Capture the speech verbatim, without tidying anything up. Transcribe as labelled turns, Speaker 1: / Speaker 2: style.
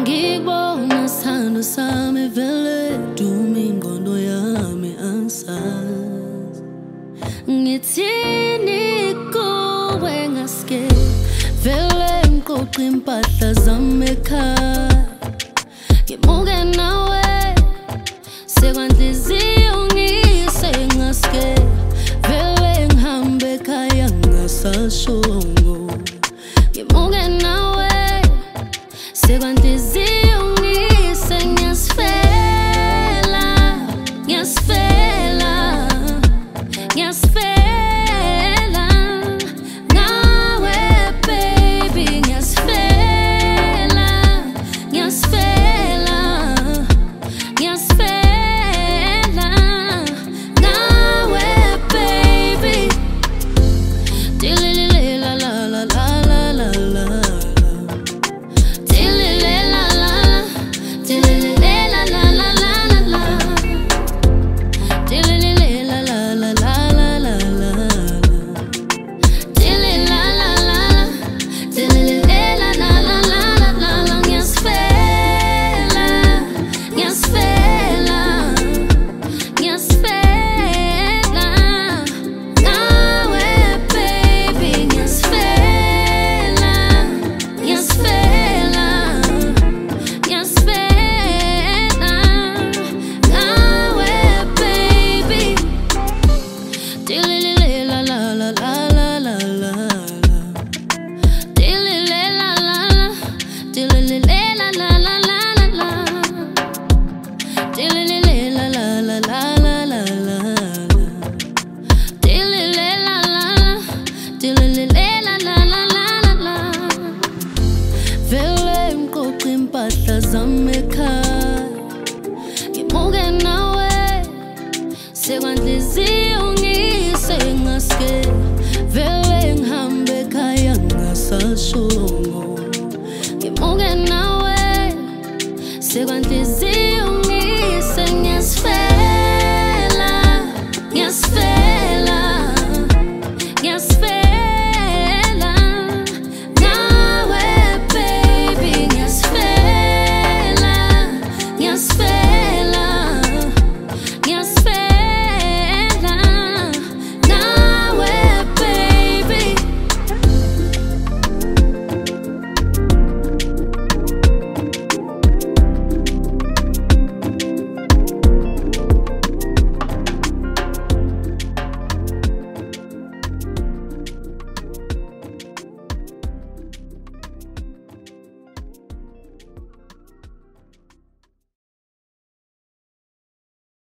Speaker 1: Ngibona sithando sami vele duma ingqondo yami angisazi ngithini kuwe ngaske vele ngiqoqa impahla zami ekhaya ngimuke nawe sekwanhliziyo ngise ngaske vele ngihambe ekhaya ngasashongo ngimuke nawe sekwanhliziyo ngise ngiyasifela ngiyasifela ngiyasifela ngawe baby ngiyasifela ngiyasifela ngiyasifela ngawe baby dililile la la la la la la la vele ngiqoqa impahla zami ekhaya ngimuke nawe sekwanhliziyo